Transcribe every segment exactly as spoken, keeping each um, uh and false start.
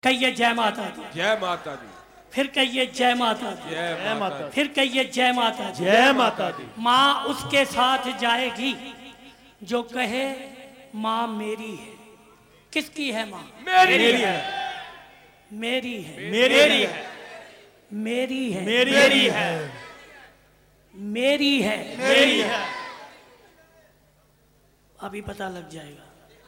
कहिए जय माता दी। जय माता दी। फिर कहिए जय माता दी। जय माता। फिर कहिए जय माता दी। जय माता दी। माँ उसके साथ जाएगी जो कहे माँ मेरी है। किसकी है माँ? मेरी है। मेरी है। मेरी है। मेरी है। मेरी है। मेरी है। मेरी है। अभी पता लग जाएगा।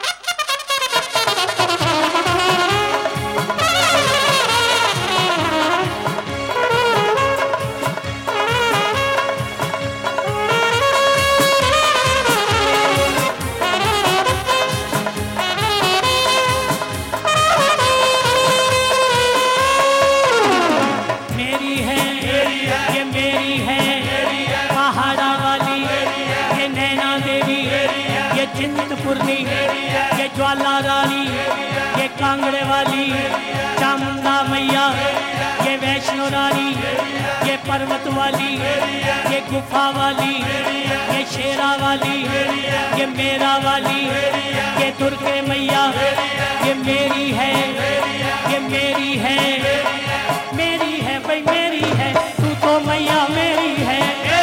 चिंतपूर्णी, ये ज्वाला रानी, ये कांगड़े वाली चामुंडा मैया, ये वैष्णो रानी, ये पर्वत वाली, ये गुफा वाली, ये शेरा वाली, ये मेरा वाली, ये दुर्गे मैया, ये मेरी है, ये मेरी है, मेरी है भाई मेरी है, तू तो मैया मेरी है।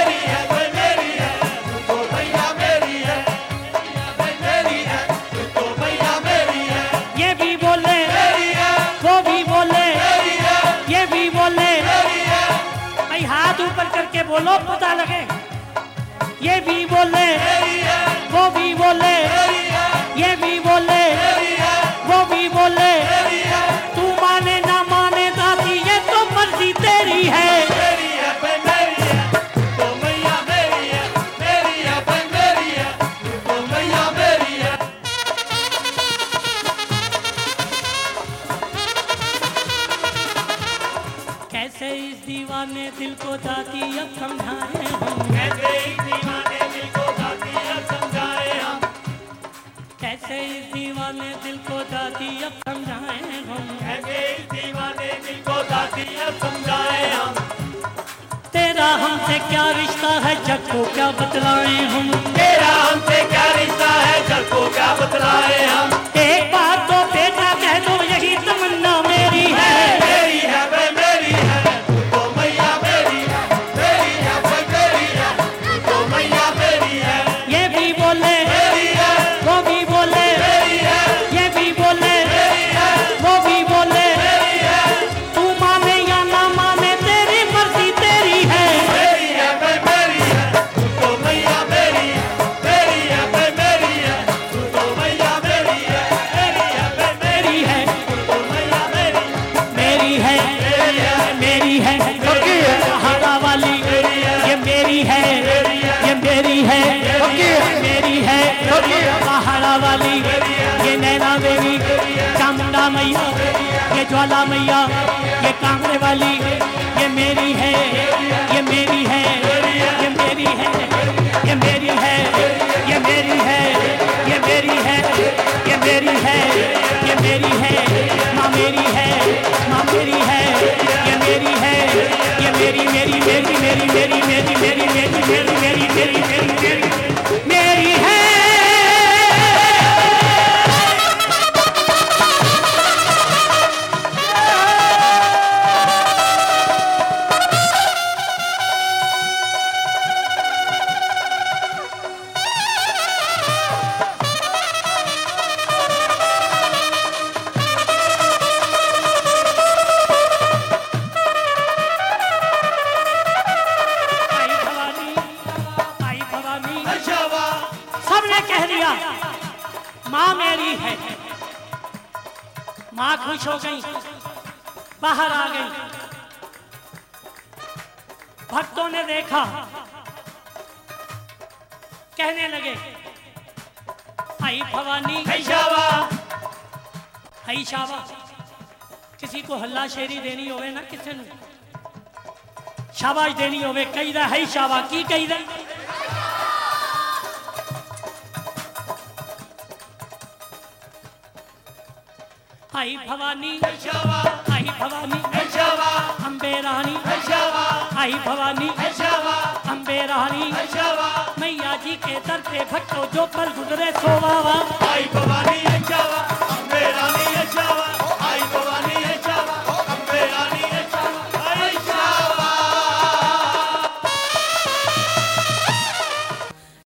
करके बोलो पता लगे। ये भी बोले वो भी बोले, ये भी बोले वो भी बोले, तू माने ना माने दादी ये तो मर्जी तेरी है। मेरी है भाई मेरी है, तो मैया मेरी है। मेरी है भाई मेरी है, तो मैया मेरी है। कैसे इस दीवाने दिल को दादी अब समझाए हम। कैसे इस दीवाने दिल को दादी अब समझाए हम। कैसे इस दीवाने दिल को दादी अब समझाए हम। कैसे इस दीवाने दिल को दादी अब समझाए हम। तेरा हमसे क्या रिश्ता है जग को क्या बतलाएं हम। तेरा हमसे क्या रिश्ता है जग को क्या बतलाएं हम। एक बात तो बेटा कह दो यही तमन्ना मेरी है। मेरी है भाई मेरी है, तो मैया मेरी है। मेरी है भाई मेरी है, तो मैया मेरी है। ये भी बोले मेरी है, वो भी बोले, मेरी है। ये भी बोले मेरी है, वो भी बोले, मेरी है। तू माने या ना माने तेरी मर्जी तेरी है। मेरी है भाई मेरी है, तो मैया मेरी है। मेरी है भाई मेरी है, तो मैया मेरी है। मेरी है भाई मेरी है, तो मैया मेरी है। मेरी है मेरी है सहारा वाली, ये मेरी है ये मेरी है मेरी है सहारा वाली, ये नैना देवी चामुंडा मैया, ये ज्वाला मैया, ये कांगड़े वाली, ये मेरी है ये मेरी है ये मेरी है ये मेरी है ये मेरी है ये मेरी है ये मेरी है ये मेरी है माँ मेरी है माँ मेरी है ये मेरी है ये मेरी मेरी मेरी मेरी मेरी मेरी मेरी मेरी मेरी मेरी मेरी मेरी मेरी मेरी है। माँ मेरी है। माँ खुश हो गई, बाहर आ गई। भक्तों ने देखा, कहने लगे आई भवानी है शावा, है शावा। किसी को हल्ला शेरी देनी होवे ना, किसी ने शाबाश देनी होवे, कही दा है शावा की कही दा। आई भवानी आई भवानी अम्बे रानी आई भवानी अम्बे रानी मैया जी के दर पे भक्तों जो पल गुजरे सोवावा। आई भवानी अम्बे रानी